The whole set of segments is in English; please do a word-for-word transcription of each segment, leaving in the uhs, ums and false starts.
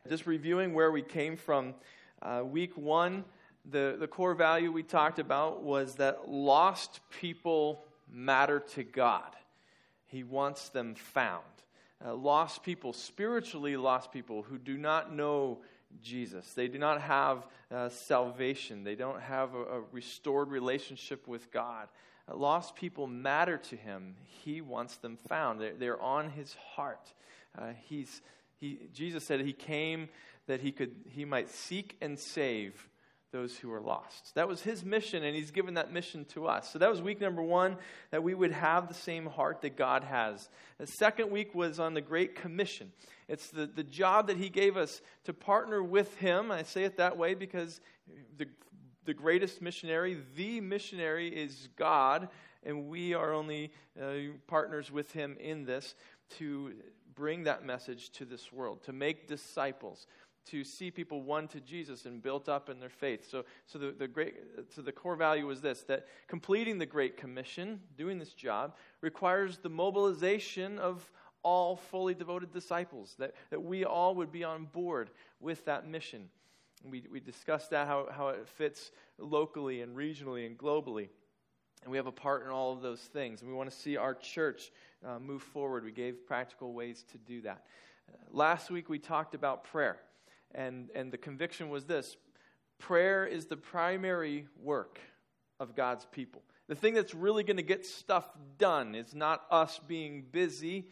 Just reviewing where we came from, uh, week one, the, the core value we talked about was that lost people matter to God. He wants them found. Uh, lost people, spiritually lost people who do not know Jesus. They do not have uh, salvation. They don't have a, a restored relationship with God. Uh, lost people matter to Him. He wants them found. They're, they're on His heart. Uh, he's He, Jesus said He came that he could he might seek and save those who are lost. That was His mission, and He's given that mission to us. So that was week number one, that we would have the same heart that God has. The second week was on the Great Commission. It's the, the job that He gave us to partner with Him. I say it that way because the, the greatest missionary, the missionary is God, and we are only uh, partners with Him in this to bring that message to this world, to make disciples, to see people won to Jesus and built up in their faith. So, so the, the great, so the core value was this: that completing the Great Commission, doing this job, requires the mobilization of all fully devoted disciples. That that we all would be on board with that mission. We we discussed that how how it fits locally and regionally and globally. And we have a part in all of those things. And we want to see our church uh, move forward. We gave practical ways to do that. Uh, last week we talked about prayer. And, and the conviction was this: prayer is the primary work of God's people. The thing that's really going to get stuff done is not us being busy.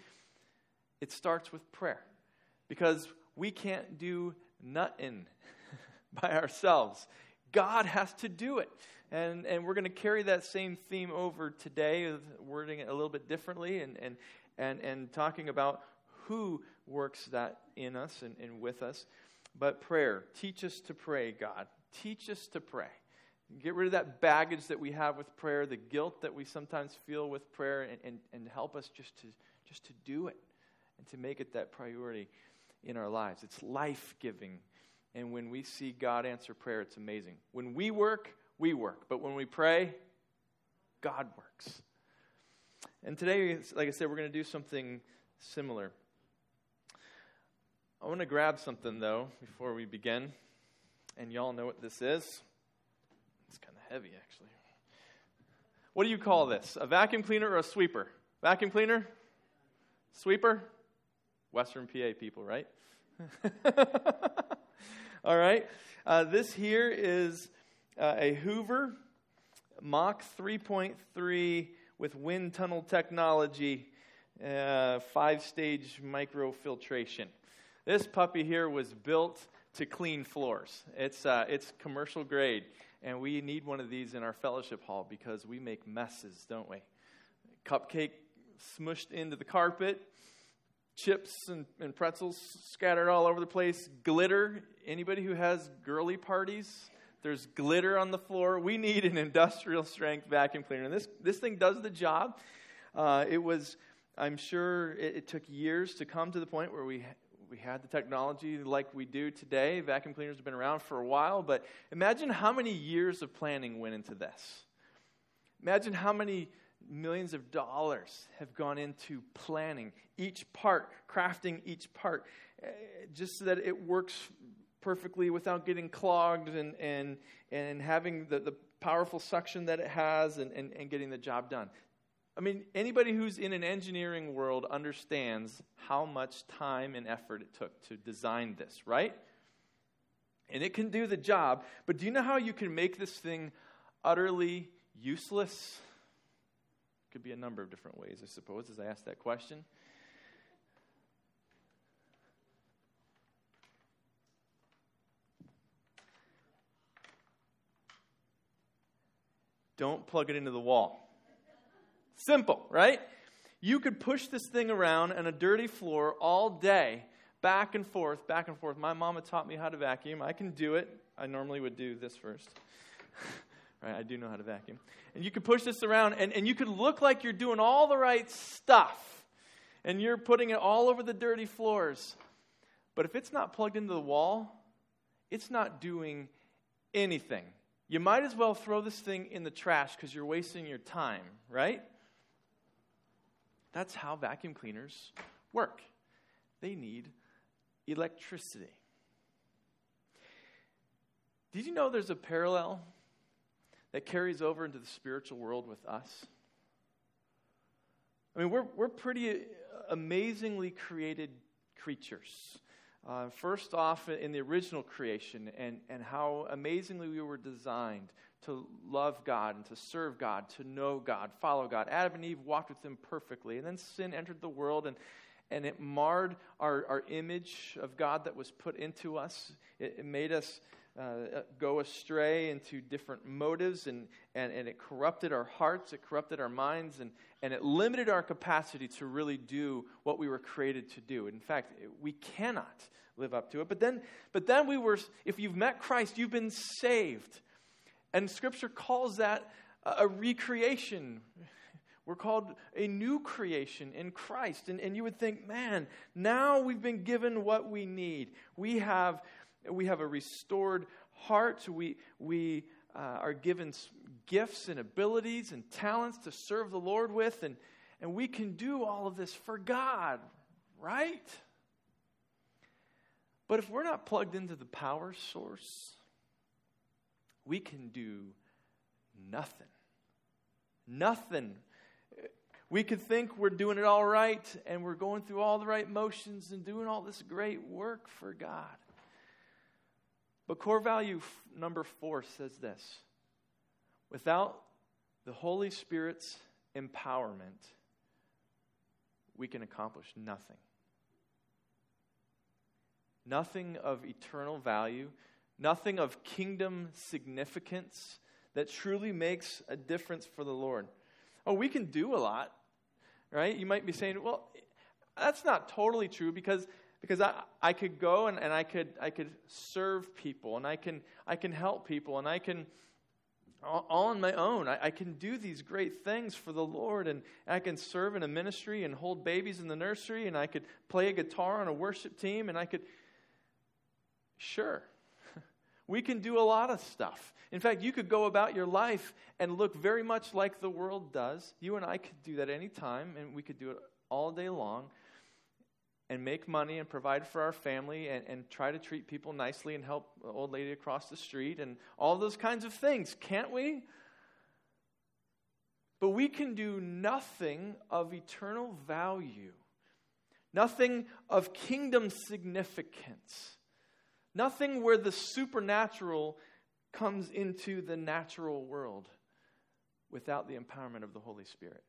It starts with prayer. Because we can't do nothing by ourselves. God has to do it. And and we're going to carry that same theme over today, wording it a little bit differently, and and and, and talking about who works that in us and, and with us. But prayer, teach us to pray, God. Teach us to pray. Get rid of that baggage that we have with prayer, the guilt that we sometimes feel with prayer, and, and, and help us just to just to do it and to make it that priority in our lives. It's life-giving. And when we see God answer prayer, it's amazing. When we work, we work. But when we pray, God works. And today, like I said, we're going to do something similar. I want to grab something, though, before we begin. And y'all know what this is. It's kind of heavy, actually. What do you call this? A vacuum cleaner or a sweeper? Vacuum cleaner? Sweeper? Western P A people, right? All right. Uh, this here is uh, a Hoover Mach three point three with wind tunnel technology, uh, five-stage microfiltration. This puppy here was built to clean floors. It's uh, it's commercial grade, and we need one of these in our fellowship hall because we make messes, don't we? Cupcake smushed into the carpet, chips and, and pretzels scattered all over the place, glitter. Anybody who has girly parties, there's glitter on the floor. We need an industrial strength vacuum cleaner. And this, this thing does the job. Uh, it was, I'm sure it, it took years to come to the point where we we had the technology like we do today. Vacuum cleaners have been around for a while, but imagine how many years of planning went into this. Imagine how many millions of dollars have gone into planning each part, crafting each part, uh, just so that it works perfectly without getting clogged and and, and having the, the powerful suction that it has and, and, and getting the job done. I mean, anybody who's in an engineering world understands how much time and effort it took to design this, right? And it can do the job, but do you know how you can make this thing utterly useless? Could be a number of different ways, I suppose, as I ask that question. Don't plug it into the wall. Simple, right? You could push this thing around on a dirty floor all day, back and forth, back and forth. My mama taught me how to vacuum. I can do it. I normally would do this first. Right, I do know how to vacuum. And you could push this around, and, and you could look like you're doing all the right stuff, and you're putting it all over the dirty floors. But if it's not plugged into the wall, it's not doing anything. You might as well throw this thing in the trash because you're wasting your time, right? That's how vacuum cleaners work. They need electricity. Did you know there's a parallel that carries over into the spiritual world with us? I mean, we're we're pretty amazingly created creatures. Uh, first off, in the original creation, and, and how amazingly we were designed to love God and to serve God, to know God, follow God. Adam and Eve walked with Him perfectly, and then sin entered the world, and, and it marred our, our image of God that was put into us. It, it made us uh, go astray into different motives, and, and, and it corrupted our hearts, it corrupted our minds, and, and it limited our capacity to really do what we were created to do. In fact, we cannot live up to it. But then, but then we were, if you've met Christ, you've been saved. And Scripture calls that a recreation. We're called a new creation in Christ. And, and you would think, man, now we've been given what we need. We have, we have a restored heart. We, we uh, are given gifts and abilities and talents to serve the Lord with. And, and we can do all of this for God, right? But if we're not plugged into the power source, we can do nothing. Nothing. We could think we're doing it all right, and we're going through all the right motions and doing all this great work for God. But core value f- number four says this: without the Holy Spirit's empowerment, we can accomplish nothing. Nothing of eternal value, nothing of kingdom significance that truly makes a difference for the Lord. Oh, we can do a lot, right? You might be saying, well, that's not totally true because because I, I could go and, and I could I could serve people and I can I can help people and I can all, all on my own. I, I can do these great things for the Lord, and I can serve in a ministry and hold babies in the nursery, and I could play a guitar on a worship team, and I could. Sure, we can do a lot of stuff. In fact, you could go about your life and look very much like the world does. You and I could do that any time, and we could do it all day long and make money and provide for our family and, and try to treat people nicely and help an old lady across the street and all those kinds of things, can't we? But we can do nothing of eternal value, nothing of kingdom significance. Nothing where the supernatural comes into the natural world without the empowerment of the Holy Spirit.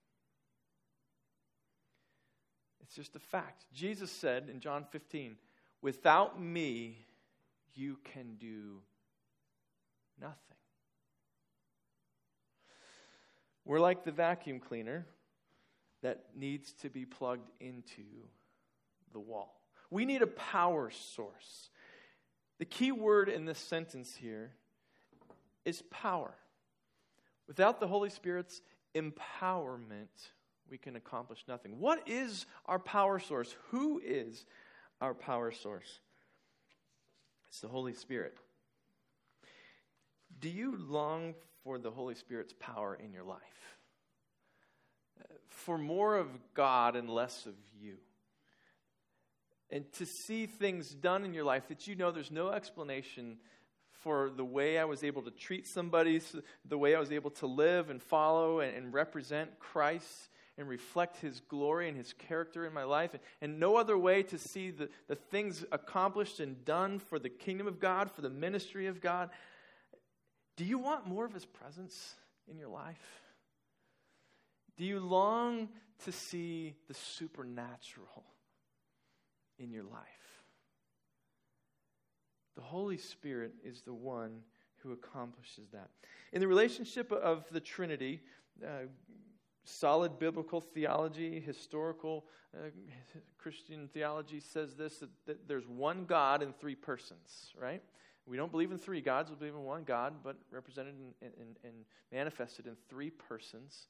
It's just a fact. Jesus said in John fifteen, without me, you can do nothing. We're like the vacuum cleaner that needs to be plugged into the wall. We need a power source. The key word in this sentence here is power. Without the Holy Spirit's empowerment, we can accomplish nothing. What is our power source? Who is our power source? It's the Holy Spirit. Do you long for the Holy Spirit's power in your life? For more of God and less of you? And to see things done in your life that you know there's no explanation for the way I was able to treat somebody, the way I was able to live and follow and, and represent Christ and reflect His glory and His character in my life. And, and no other way to see the, the things accomplished and done for the kingdom of God, for the ministry of God. Do you want more of His presence in your life? Do you long to see the supernatural in your life? The Holy Spirit is the one who accomplishes that. In the relationship of the Trinity, uh, solid biblical theology, historical uh, Christian theology says this, that, that there's one God in three persons, right? We don't believe in three gods, we believe in one God, but represented and manifested in three persons.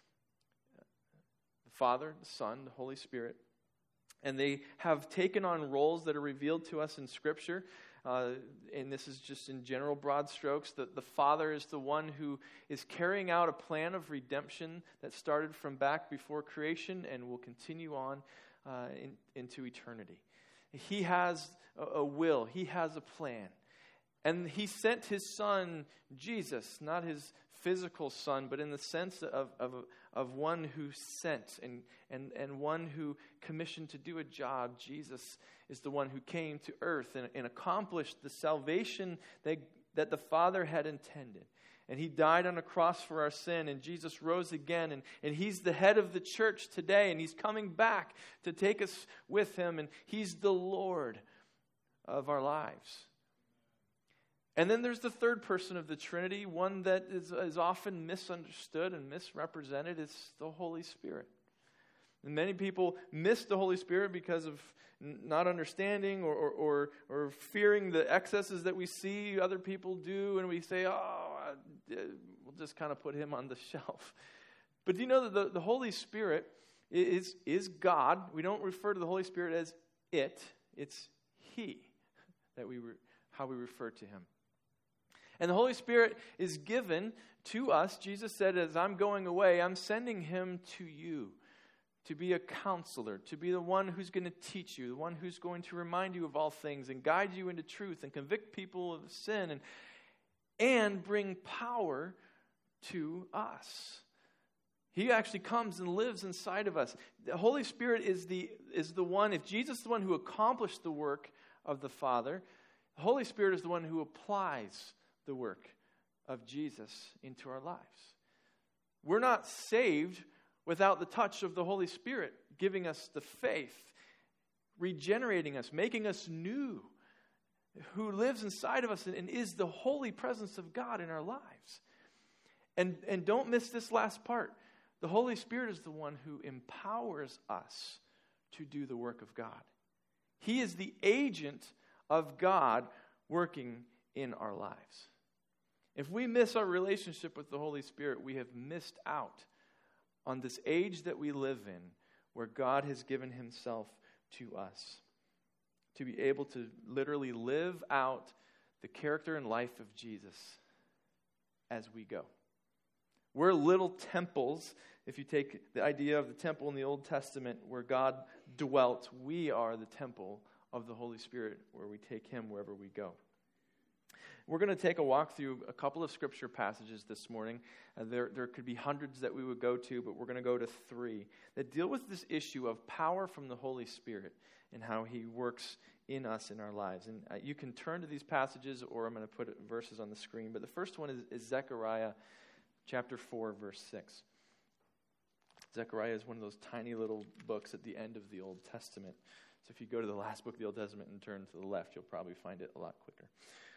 The Father, the Son, the Holy Spirit. And they have taken on roles that are revealed to us in Scripture. Uh, and this is just in general broad strokes. That the Father is the one who is carrying out a plan of redemption that started from back before creation and will continue on uh, in, into eternity. He has a, a will. He has a plan. And he sent his son, Jesus, not his physical son, but in the sense of, of, of one who sent and, and, and one who commissioned to do a job. Jesus is the one who came to earth and, and accomplished the salvation that, that the Father had intended. And he died on a cross for our sin, and Jesus rose again, and, and he's the head of the church today, and he's coming back to take us with him, and he's the Lord of our lives. And then there's the third person of the Trinity, one that is, is often misunderstood and misrepresented. It's the Holy Spirit. And many people miss the Holy Spirit because of not understanding or, or, or, or fearing the excesses that we see other people do, and we say, oh, we'll just kind of put him on the shelf. But do you know that the, the Holy Spirit is, is God? We don't refer to the Holy Spirit as it. It's he that we re, how we refer to him. And the Holy Spirit is given to us. Jesus said, as I'm going away, I'm sending him to you to be a counselor, to be the one who's going to teach you, the one who's going to remind you of all things and guide you into truth and convict people of sin and, and bring power to us. He actually comes and lives inside of us. The Holy Spirit is the, is the one, if Jesus is the one who accomplished the work of the Father, the Holy Spirit is the one who applies the work of Jesus into our lives. We're not saved without the touch of the Holy Spirit giving us the faith, regenerating us, making us new, who lives inside of us and is the holy presence of God in our lives. And, and don't miss this last part. The Holy Spirit is the one who empowers us to do the work of God. He is the agent of God working in our lives. If we miss our relationship with the Holy Spirit, we have missed out on this age that we live in, where God has given himself to us to be able to literally live out the character and life of Jesus as we go. We're little temples. If you take the idea of the temple in the Old Testament where God dwelt, we are the temple of the Holy Spirit where we take him wherever we go. We're going to take a walk through a couple of scripture passages this morning. Uh, there, there could be hundreds that we would go to, but we're going to go to three that deal with this issue of power from the Holy Spirit and how he works in us in our lives. And uh, you can turn to these passages, or I'm going to put verses on the screen. But the first one is, is Zechariah chapter four, verse six. Zechariah is one of those tiny little books at the end of the Old Testament. So if you go to the last book of the Old Testament and turn to the left, you'll probably find it a lot quicker.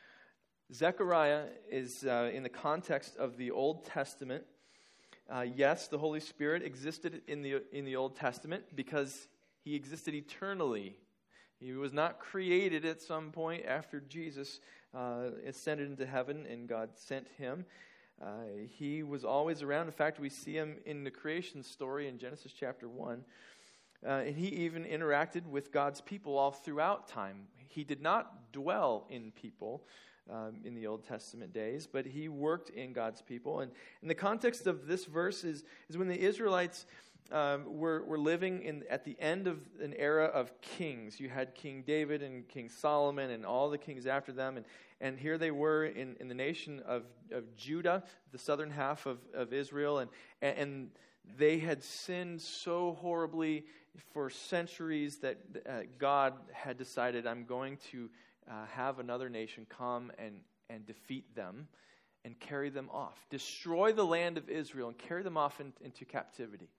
Zechariah is uh, in the context of the Old Testament. Uh, yes, the Holy Spirit existed in the in the Old Testament because he existed eternally. He was not created at some point after Jesus uh, ascended into heaven and God sent him. Uh, he was always around. In fact, we see him in the creation story in Genesis chapter one. Uh, and he even interacted with God's people all throughout time. He did not dwell in people Um, in the Old Testament days, but he worked in God's people. And in the context of this verse is, is when the Israelites um, were, were living in at the end of an era of kings. You had King David and King Solomon and all the kings after them. And, and here they were in, in the nation of, of Judah, the southern half of, of Israel. And, and they had sinned so horribly for centuries that uh, God had decided, I'm going to Uh, have another nation come and, and defeat them and carry them off. Destroy the land of Israel and carry them off in, into captivity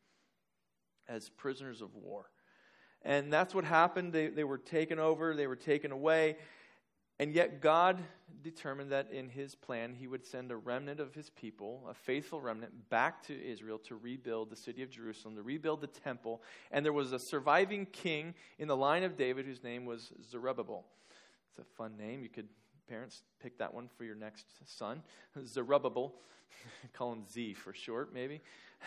as prisoners of war. And that's what happened. They, they were taken over. They were taken away. And yet God determined that in his plan, he would send a remnant of his people, a faithful remnant, back to Israel to rebuild the city of Jerusalem, to rebuild the temple. And there was a surviving king in the line of David whose name was Zerubbabel. It's a fun name. You could, parents, pick that one for your next son. Zerubbabel. Call him Z for short, maybe.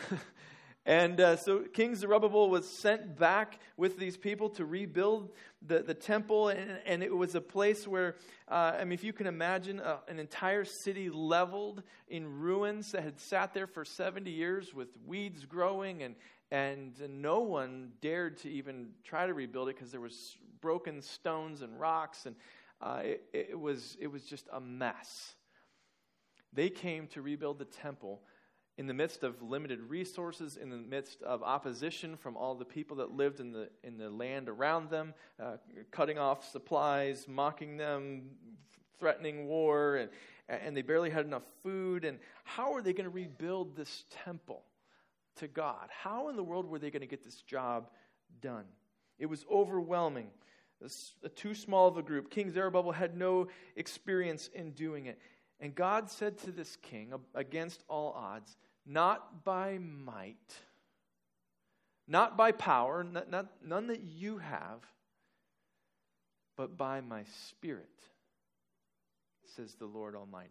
and uh, so King Zerubbabel was sent back with these people to rebuild the, the temple. And, and it was a place where, uh, I mean, if you can imagine uh, an entire city leveled in ruins that had sat there for seventy years with weeds growing, and, and no one dared to even try to rebuild it because there was broken stones and rocks. And uh, it, it was it was just a mess. They came to rebuild the temple in the midst of limited resources, in the midst of opposition from all the people that lived in the in the land around them, uh, cutting off supplies, mocking them, threatening war, and, and they barely had enough food. And how are they going to rebuild this temple to God? How in the world were they going to get this job done? It was overwhelming. It was too small of a group. King Zerubbabel had no experience in doing it. And God said to this king, against all odds, not by might, not by power, not, not, none that you have, but by my Spirit, says the Lord Almighty.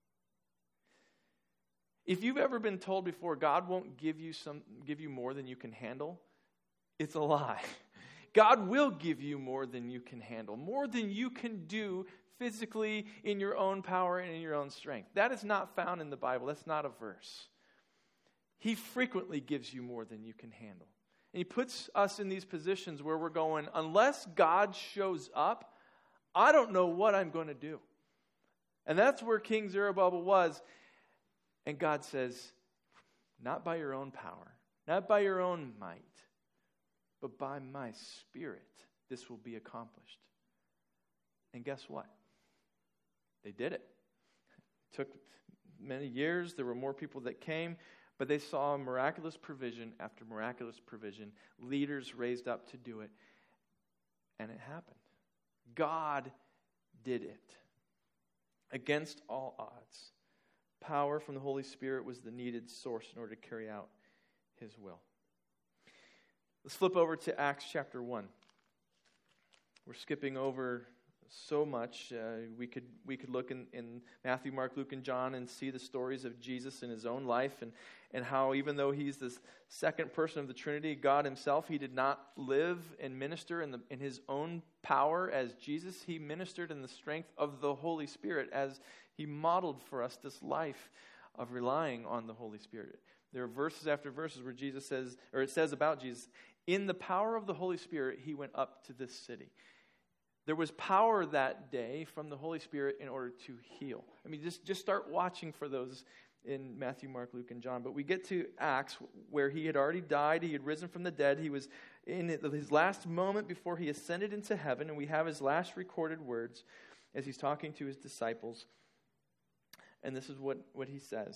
If you've ever been told before God won't give you some, give you more than you can handle, it's a lie. God will give you more than you can handle, more than you can do physically in your own power and in your own strength. That is not found in the Bible. That's not a verse. He frequently gives you more than you can handle. And he puts us in these positions where we're going, unless God shows up, I don't know what I'm going to do. And that's where King Zerubbabel was. And God says, not by your own power, not by your own might, but by my Spirit, this will be accomplished. And guess what? They did it. It took many years. There were more people that came, but they saw miraculous provision after miraculous provision. Leaders raised up to do it, and it happened. God did it. Against all odds, power from the Holy Spirit was the needed source in order to carry out His will. Let's flip over to Acts chapter one. We're skipping over so much. Uh, we could we could look in, in Matthew, Mark, Luke, and John and see the stories of Jesus in His own life and, and how even though He's the second person of the Trinity, God Himself, He did not live and minister in, the, in His own power as Jesus. He ministered in the strength of the Holy Spirit as He modeled for us this life of relying on the Holy Spirit. There are verses after verses where Jesus says, or it says about Jesus, in the power of the Holy Spirit, He went up to this city. There was power that day from the Holy Spirit in order to heal. I mean, just, just start watching for those in Matthew, Mark, Luke, and John. But we get to Acts where He had already died. He had risen from the dead. He was in His last moment before He ascended into heaven. And we have His last recorded words as He's talking to His disciples. And this is what, what He says.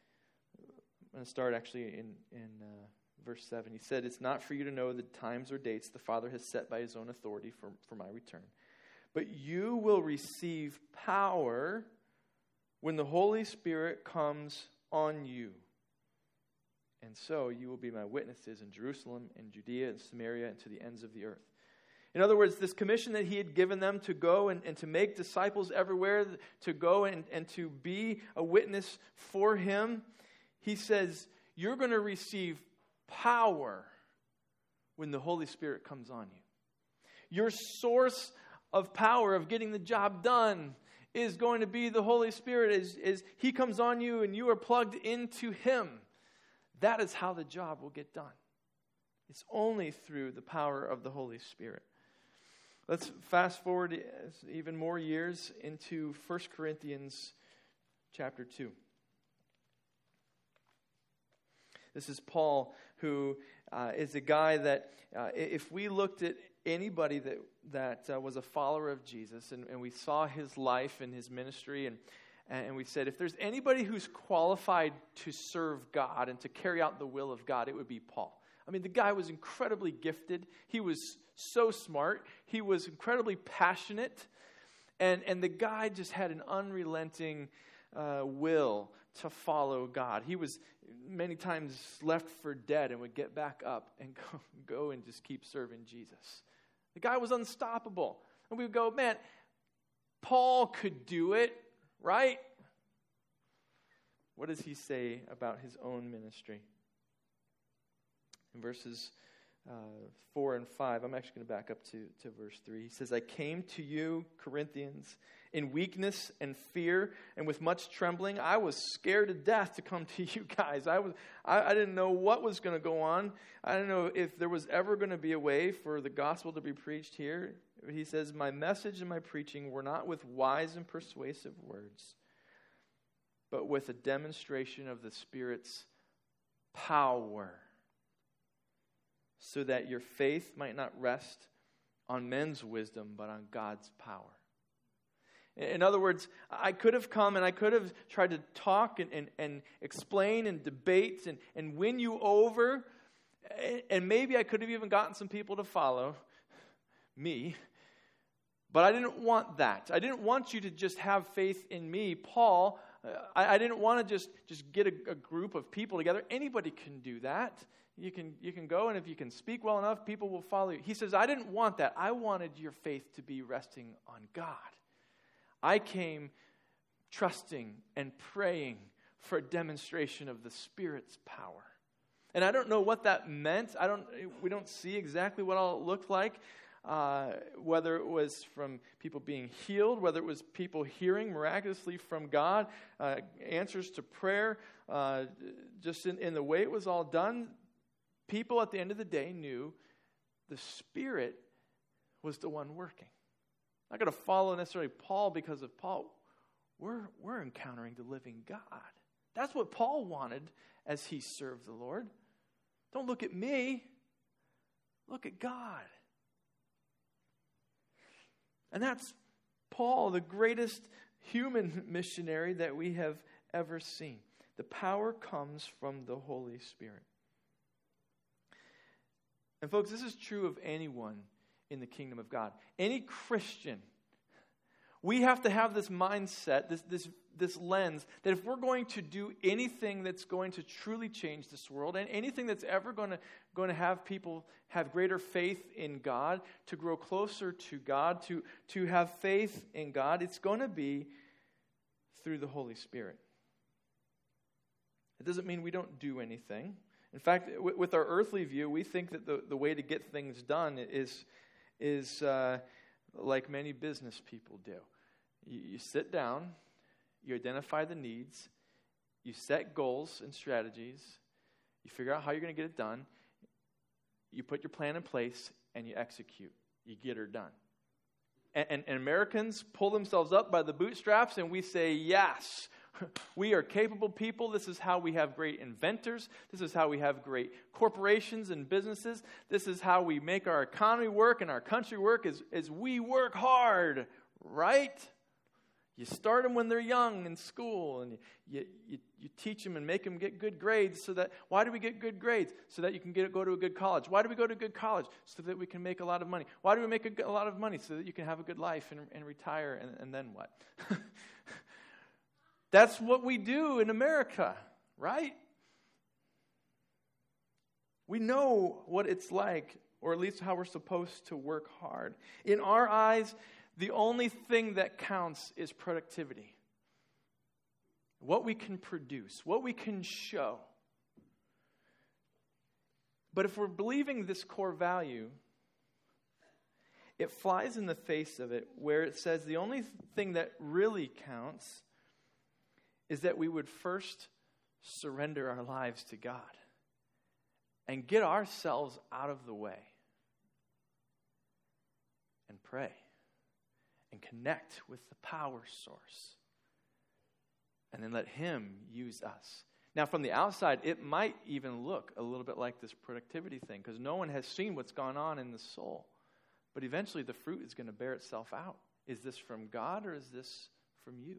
I'm going to start actually in, in uh, verse seven. He said, it's not for you to know the times or dates the Father has set by His own authority for, for my return. But you will receive power when the Holy Spirit comes on you. And so you will be my witnesses in Jerusalem and Judea and Samaria and to the ends of the earth. In other words, this commission that He had given them to go and, and to make disciples everywhere, to go and, and to be a witness for Him, He says, you're going to receive power when the Holy Spirit comes on you. Your source of power of getting the job done is going to be the Holy Spirit. As, as He comes on you and you are plugged into Him, that is how the job will get done. It's only through the power of the Holy Spirit. Let's fast forward even more years into First Corinthians chapter two. This is Paul, who uh, is a guy that, uh, if we looked at anybody that that uh, was a follower of Jesus, and, and we saw his life and his ministry, and and we said, if there's anybody who's qualified to serve God and to carry out the will of God, it would be Paul. I mean, the guy was incredibly gifted. He was so smart. He was incredibly passionate. And, and the guy just had an unrelenting uh, will to follow God. He was many times left for dead and would get back up and go, go and just keep serving Jesus. The guy was unstoppable. And we would go, man, Paul could do it, right? What does he say about his own ministry? In verses uh, four and five. I'm actually going to back up to, to verse three. He says, I came to you, Corinthians, in weakness and fear and with much trembling. I was scared to death to come to you guys. I was I, I didn't know what was going to go on. I didn't know if there was ever going to be a way for the gospel to be preached here. He says, my message and my preaching were not with wise and persuasive words, but with a demonstration of the Spirit's power, so that your faith might not rest on men's wisdom, but on God's power. In other words, I could have come and I could have tried to talk and, and, and explain and debate and, and win you over, and maybe I could have even gotten some people to follow me. But I didn't want that. I didn't want you to just have faith in me. Paul, I, I didn't want to just, just get a, a group of people together. Anybody can do that. You can, you can go, and if you can speak well enough, people will follow you. He says, I didn't want that. I wanted your faith to be resting on God. I came trusting and praying for a demonstration of the Spirit's power. And I don't know what that meant. I don't. We don't see exactly what all it looked like. Uh, whether it was from people being healed, whether it was people hearing miraculously from God, uh, answers to prayer, uh, just in, in the way it was all done, people at the end of the day knew the Spirit was the one working. I'm not going to follow necessarily Paul because of Paul. We're, we're encountering the living God. That's what Paul wanted as he served the Lord. Don't look at me. Look at God. And that's Paul, the greatest human missionary that we have ever seen. The power comes from the Holy Spirit. And folks, this is true of anyone in the kingdom of God. Any Christian, we have to have this mindset, this, this, this lens, that if we're going to do anything that's going to truly change this world, and anything that's ever going to, going to have people have greater faith in God, to grow closer to God, to, to have faith in God, it's going to be through the Holy Spirit. It doesn't mean we don't do anything. In fact, with our earthly view, we think that the, the way to get things done is, is uh, like many business people do. You, you sit down, you identify the needs, you set goals and strategies, you figure out how you're going to get it done, you put your plan in place, and you execute. You get her done. And, and, and Americans pull themselves up by the bootstraps, and we say, yes, we are capable people. This is how we have great inventors. This is how we have great corporations and businesses. This is how we make our economy work and our country work, is, is we work hard, right? You start them when they're young in school, and you, you, you teach them and make them get good grades. So that, why do we get good grades? So that you can get go to a good college. Why do we go to a good college? So that we can make a lot of money. Why do we make a, a lot of money? So that you can have a good life and, and retire, and, and then what? That's what we do in America, right? We know what it's like, or at least how we're supposed to work hard. In our eyes, the only thing that counts is productivity. What we can produce, what we can show. But if we're believing this core value, it flies in the face of it, where it says the only thing that really counts is that we would first surrender our lives to God and get ourselves out of the way and pray and connect with the power source, and then let Him use us. Now, from the outside, it might even look a little bit like this productivity thing, because no one has seen what's gone on in the soul. But eventually the fruit is going to bear itself out. Is this from God, or is this from you?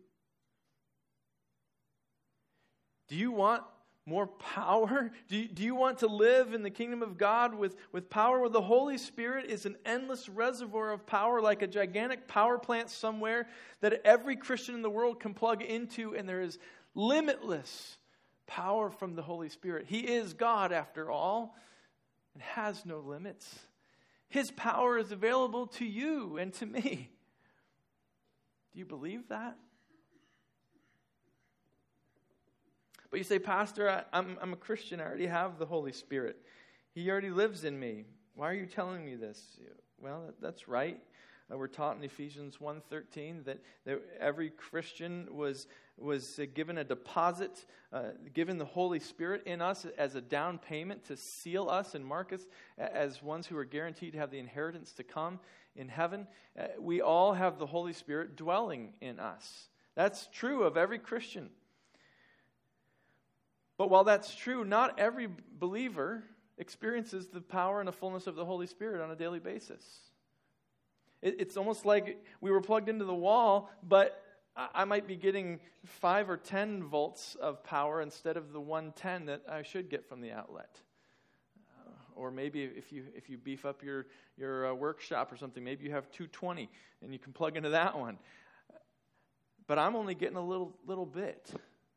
Do you want more power? Do you, do you want to live in the kingdom of God with, with power? Where the Holy Spirit is an endless reservoir of power, like a gigantic power plant somewhere that every Christian in the world can plug into, and there is limitless power from the Holy Spirit. He is God, after all, and has no limits. His power is available to you and to me. Do you believe that? But you say, Pastor, I, I'm, I'm a Christian. I already have the Holy Spirit. He already lives in me. Why are you telling me this? Well, that's right. Uh, we're taught in Ephesians one thirteen that, that every Christian was was uh, given a deposit, uh, given the Holy Spirit in us as a down payment to seal us and mark us as ones who are guaranteed to have the inheritance to come in heaven. Uh, we all have the Holy Spirit dwelling in us. That's true of every Christian. But while that's true, not every believer experiences the power and the fullness of the Holy Spirit on a daily basis. It's almost like we were plugged into the wall, but I might be getting five or ten volts of power instead of the one ten that I should get from the outlet. Uh, or maybe if you if you beef up your your uh, workshop or something, maybe you have two twenty and you can plug into that one. But I'm only getting a little little bit.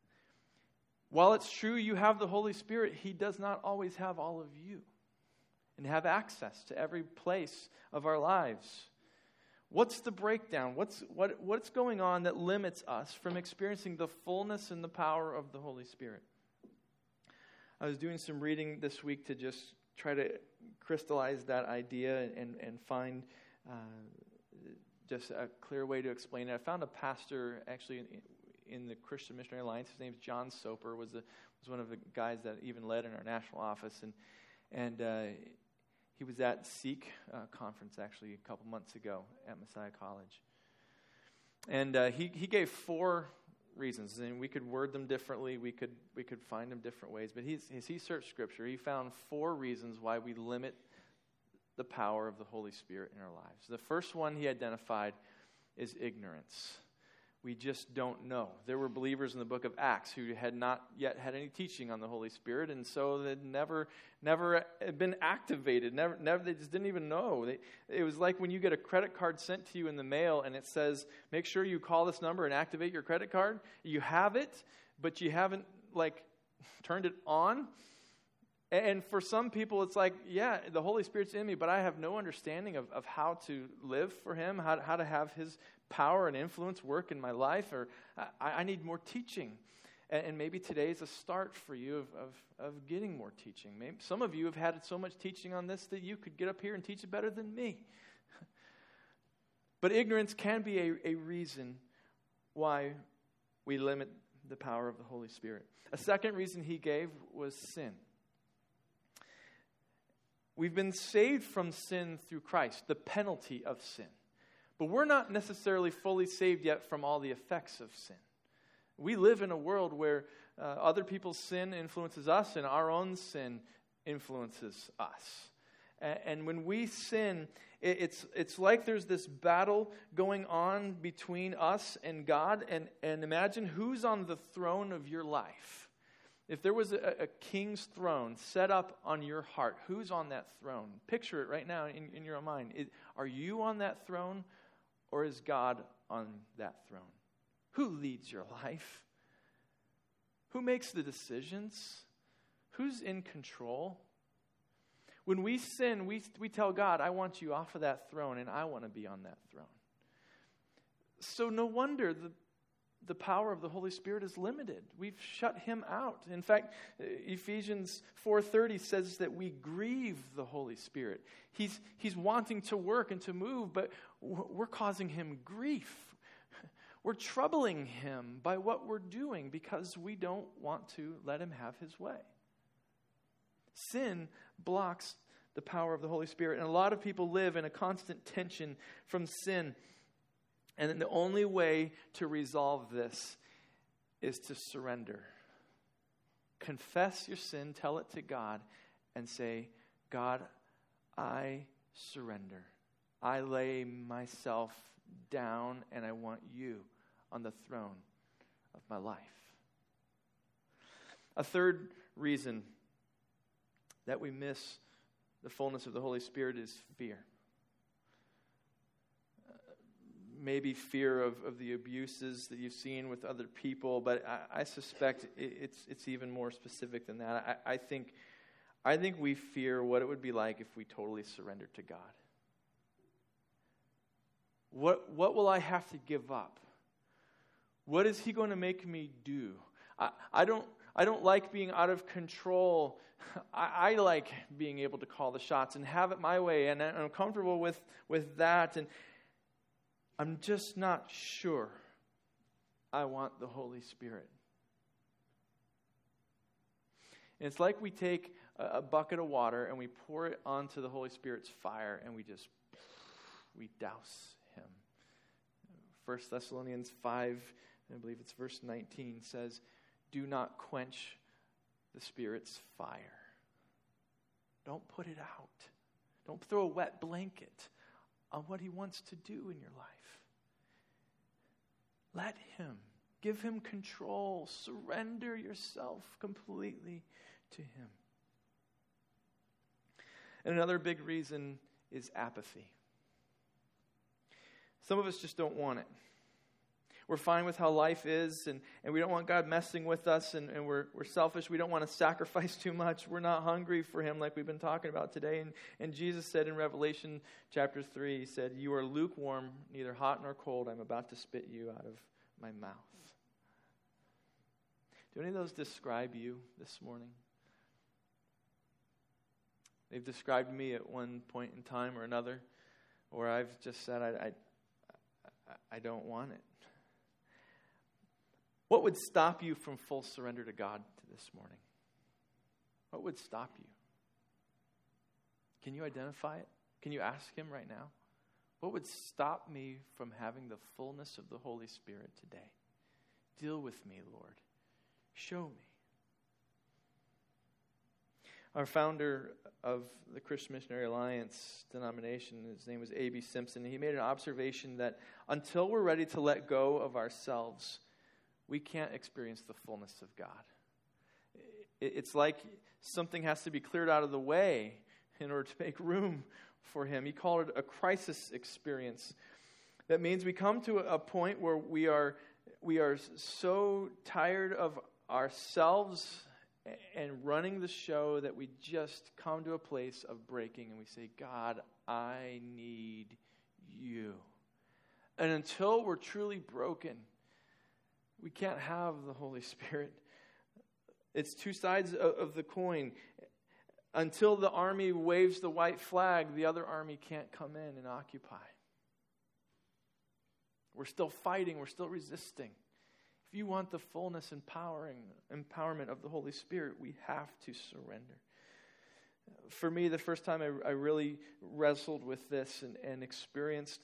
While it's true you have the Holy Spirit, He does not always have all of you and have access to every place of our lives. What's the breakdown? What's what what's going on that limits us from experiencing the fullness and the power of the Holy Spirit? I was doing some reading this week to just try to crystallize that idea and, and find uh, just a clear way to explain it. I found a pastor actually in, in the Christian Missionary Alliance. His name's John Soper. was the, was one of the guys that even led in our national office, and and. Uh, He was at Seek uh, conference actually a couple months ago at Messiah College. And uh, he, he gave four reasons, and we could word them differently. We could we could find them different ways. But he's, as he searched Scripture, he found four reasons why we limit the power of the Holy Spirit in our lives. The first one he identified is ignorance. We just don't know. There were believers in the book of Acts who had not yet had any teaching on the Holy Spirit, and so they'd never, never been activated. Never, never. They just didn't even know. They, it was like when you get a credit card sent to you in the mail, and it says, "Make sure you call this number and activate your credit card." You have it, but you haven't like turned it on. And for some people, it's like, yeah, the Holy Spirit's in me, but I have no understanding of, of how to live for Him, how, how to have His power and influence work in my life, or I, I need more teaching. And, and maybe today is a start for you of, of, of getting more teaching. Maybe some of you have had so much teaching on this that you could get up here and teach it better than me. But ignorance can be a, a reason why we limit the power of the Holy Spirit. A second reason he gave was sin. We've been saved from sin through Christ, the penalty of sin. But we're not necessarily fully saved yet from all the effects of sin. We live in a world where uh, other people's sin influences us and our own sin influences us. And, and when we sin, it, it's it's like there's this battle going on between us and God. And, and imagine who's on the throne of your life. If there was a, a king's throne set up on your heart, who's on that throne? Picture it right now in, in your own mind. It, are you on that throne, or is God on that throne? Who leads your life? Who makes the decisions? Who's in control? When we sin, we, we tell God, I want you off of that throne, and I want to be on that throne. So no wonder the The power of the Holy Spirit is limited. We've shut Him out. In fact, Ephesians four thirty says that we grieve the Holy Spirit. He's, he's wanting to work and to move, but we're causing Him grief. We're troubling Him by what we're doing because we don't want to let Him have His way. Sin blocks the power of the Holy Spirit, and a lot of people live in a constant tension from sin. And the only way to resolve this is to surrender. Confess your sin, tell it to God, and say, God, I surrender. I lay myself down, and I want you on the throne of my life. A third reason that we miss the fullness of the Holy Spirit is fear. Maybe fear of, of the abuses that you've seen with other people, but I, I suspect it, it's it's even more specific than that. I, I think I think we fear what it would be like if we totally surrendered to God. What what will I have to give up? What is He going to make me do? I, I don't I don't like being out of control. I, I like being able to call the shots and have it my way, and I'm comfortable with, with that. And I'm just not sure I want the Holy Spirit. And it's like we take a, a bucket of water and we pour it onto the Holy Spirit's fire, and we just, we douse him. First Thessalonians five, I believe it's verse nineteen, says, do not quench the Spirit's fire. Don't put it out. Don't throw a wet blanket on what he wants to do in your life. Let him. Give him control. Surrender yourself completely to him. And another big reason is apathy. Some of us just don't want it. We're fine with how life is, and, and we don't want God messing with us, and, and we're we're selfish. We don't want to sacrifice too much. We're not hungry for him like we've been talking about today. And, and Jesus said in Revelation chapter three, he said, you are lukewarm, neither hot nor cold. I'm about to spit you out of my mouth. Do any of those describe you this morning? They've described me at one point in time or another, or I've just said, I, I, I don't want it. What would stop you from full surrender to God this morning? What would stop you? Can you identify it? Can you ask him right now? What would stop me from having the fullness of the Holy Spirit today? Deal with me, Lord. Show me. Our founder of the Christian Missionary Alliance denomination, his name was A B Simpson, he made an observation that until we're ready to let go of ourselves, we can't experience the fullness of God. It's like something has to be cleared out of the way in order to make room for him. He called it a crisis experience. That means we come to a point where we are we are so tired of ourselves and running the show that we just come to a place of breaking and we say, God, I need you. And until we're truly broken, we can't have the Holy Spirit. It's two sides of the coin. Until the army waves the white flag, the other army can't come in and occupy. We're still fighting. We're still resisting. If you want the fullness and empowering, empowerment of the Holy Spirit, we have to surrender. For me, the first time I, I really wrestled with this and, and experienced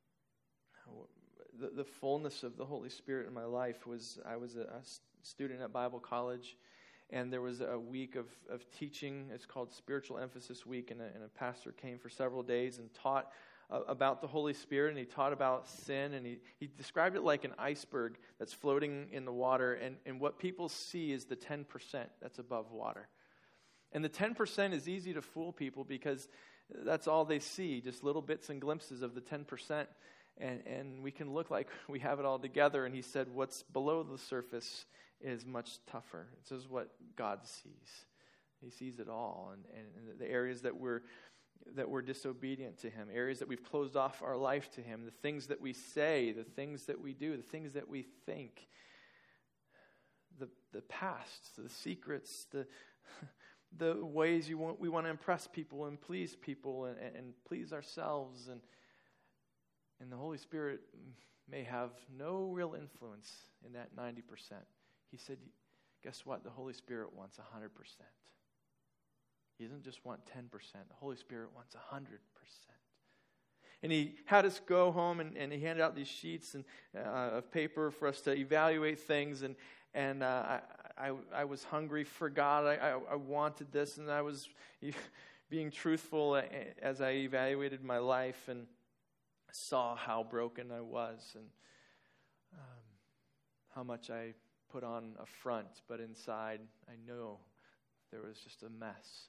the, the fullness of the Holy Spirit in my life was I was a, a student at Bible college, and there was a week of, of teaching. It's called Spiritual Emphasis Week, and a, and a pastor came for several days and taught about the Holy Spirit, and he taught about sin, and he, he described it like an iceberg that's floating in the water, and, and what people see is the ten percent that's above water. And the ten percent is easy to fool people because that's all they see, just little bits and glimpses of the ten percent, and, and we can look like we have it all together. And he said what's below the surface is much tougher. This is what God sees. He sees it all, and, and the areas that we're that we're disobedient to him, areas that we've closed off our life to him, the things that we say, the things that we do, the things that we think, the the past, the secrets, the the ways you want we want to impress people and please people and, and please ourselves, and and the Holy Spirit may have no real influence in that ninety percent. He said, guess what? The Holy Spirit wants one hundred percent. He doesn't just want ten percent. The Holy Spirit wants one hundred percent. And he had us go home, and, and he handed out these sheets and uh, of paper for us to evaluate things. And and uh, I, I I was hungry for God. I, I, I wanted this, and I was being truthful as I evaluated my life and saw how broken I was and um, how much I put on a front, but inside I know there was just a mess.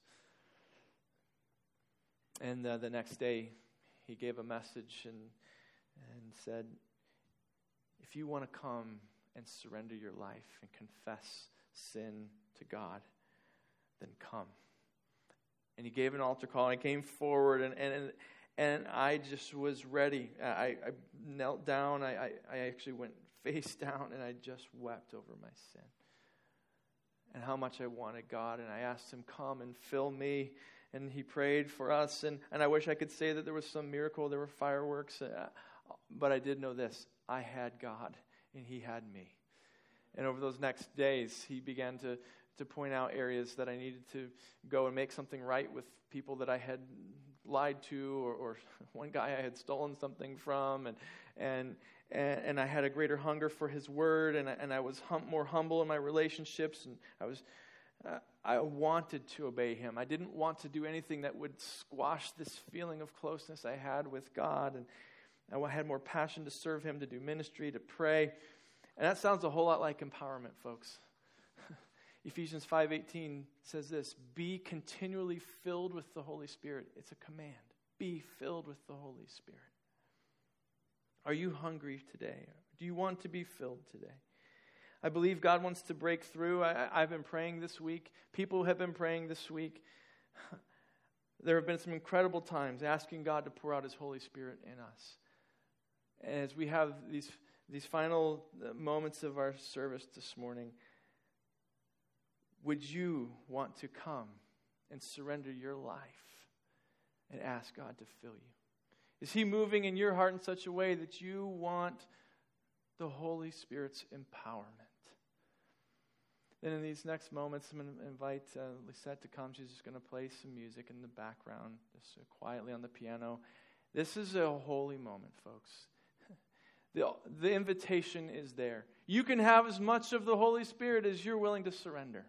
And uh, the next day, he gave a message and and said, if you want to come and surrender your life and confess sin to God, then come. And he gave an altar call, and I came forward, and and and I just was ready. I, I knelt down. I, I, I actually went face down, and I just wept over my sin. and how much I wanted God. And I asked him, come and fill me. And he prayed for us. And, and I wish I could say that there was some miracle, there were fireworks. Uh, but I did know this. I had God, and he had me. And over those next days, he began to, to point out areas that I needed to go and make something right with people that I had lied to, or, or one guy I had stolen something from, and and and, and I had a greater hunger for his word, and I, and I was hum, more humble in my relationships, and I was uh, I wanted to obey him. I didn't want to do anything that would squash this feeling of closeness I had with God, and I had more passion to serve him, to do ministry, to pray. And that sounds a whole lot like empowerment, folks. Ephesians five eighteen says this, be continually filled with the Holy Spirit. It's a command. Be filled with the Holy Spirit. Are you hungry today? Do you want to be filled today? I believe God wants to break through. I, I've been praying this week. People have been praying this week. There have been some incredible times asking God to pour out his Holy Spirit in us. And as we have these, these final moments of our service this morning, would you want to come and surrender your life and ask God to fill you? Is he moving in your heart in such a way that you want the Holy Spirit's empowerment? Then in these next moments, I'm going to invite uh, Lisette to come. She's just going to play some music in the background, just uh, quietly on the piano. This is a holy moment, folks. The, the invitation is there. You can have as much of the Holy Spirit as you're willing to surrender.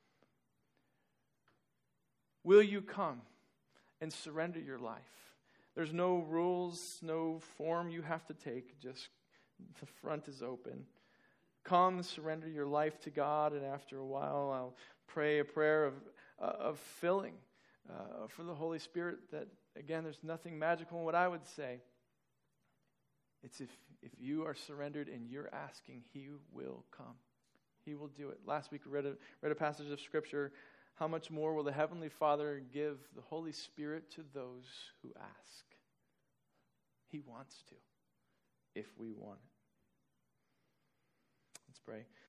Will you come and surrender your life? There's no rules, no form you have to take. Just the front is open. Come, surrender your life to God, and after a while, I'll pray a prayer of uh, of filling uh, for the Holy Spirit. That again, there's nothing magical in what I would say. It's if if you are surrendered and you're asking, He will come. He will do it. Last week we read a read a passage of Scripture. How much more will the Heavenly Father give the Holy Spirit to those who ask? He wants to, if we want it. Let's pray.